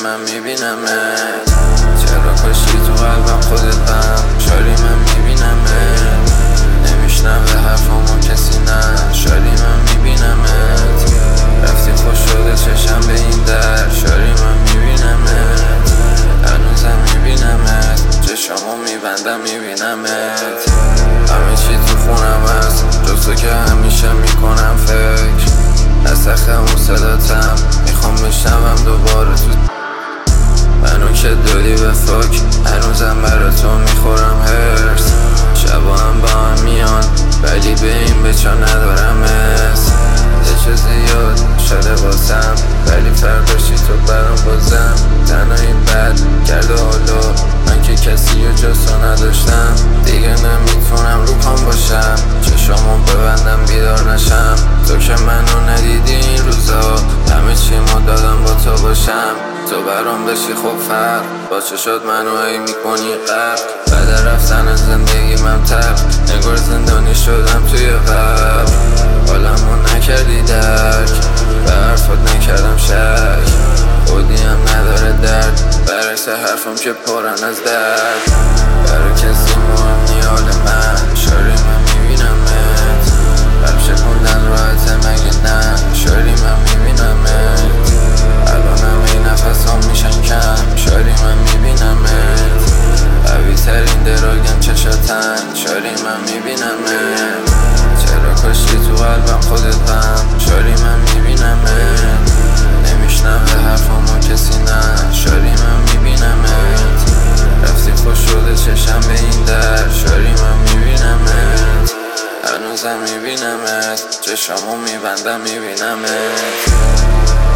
من میبینمت. چرا کاشی تو قلبم خودت بم شاری من میبینمت. نمیشنوه حرفامو کسی نه شاری من میبینمت. رفتی خوش شده چشم به این در شاری من میبینمت. هنوزم میبینمت چشامو میبندم میبینمت. همه چی تو خونم هست جز تو که همیشه میکنم فکر. نسخه اون صداتم میخوام بشنوم دوباره تو. منو که دادی به فاک هنوزم برا تو میخورم هرس. شبا هم با هم میان ولی به این بچا ندارم اس. یه چه زیاد شده باسم ولی فرداشی تو برام بازم. تنهایی بد کرده حالا من که کسی و جاسو نداشتم. دیگه نمیتونم رو پام باشم چشامو ببندم بیدار نشم. تو که منو ندیدی این روزا همه چیمو دادم با تو باشم. تو برام بشی خوب فرق با چه شد منو ای میکنی غرق. بعد رفتن زندگی من تب نگار زندانی شدم توی قبر. حالمو نکردی درک به حرفات نکردم شک. خودیم نداره درد برعکس حرفم که پرن از درد. برای کسی مهم نی حال من شاری من میبینمت. قلب شکوندن راحته مگه نه شاری من میبینمت. الانم این نفسام میشن کم شاری من میبینمت. قوی ترین دراگم چشاتن شاری من میبینمت. چرا کاشی تو قلبم خودت بم شاری من میبینمت. نمیشنوه حرفامو کسی نه شاری من میبینمت. رفتی خوش شده چشم به این در شاری من میبینمت. هنوزم میبینمت چشامو میبندم میبینمت.